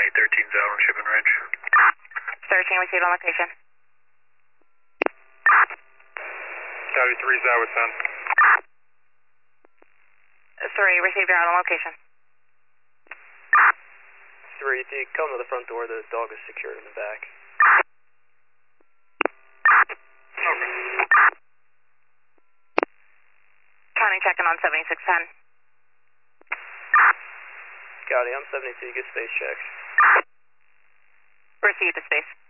13's out on shipping range. Searching, receive on location. Copy 3's out with 10. 3, received out on location. 3, if you come to the front door, the dog is secured in the back. County checking on 7610. Scotty, I'm 72, get space check. Received the space.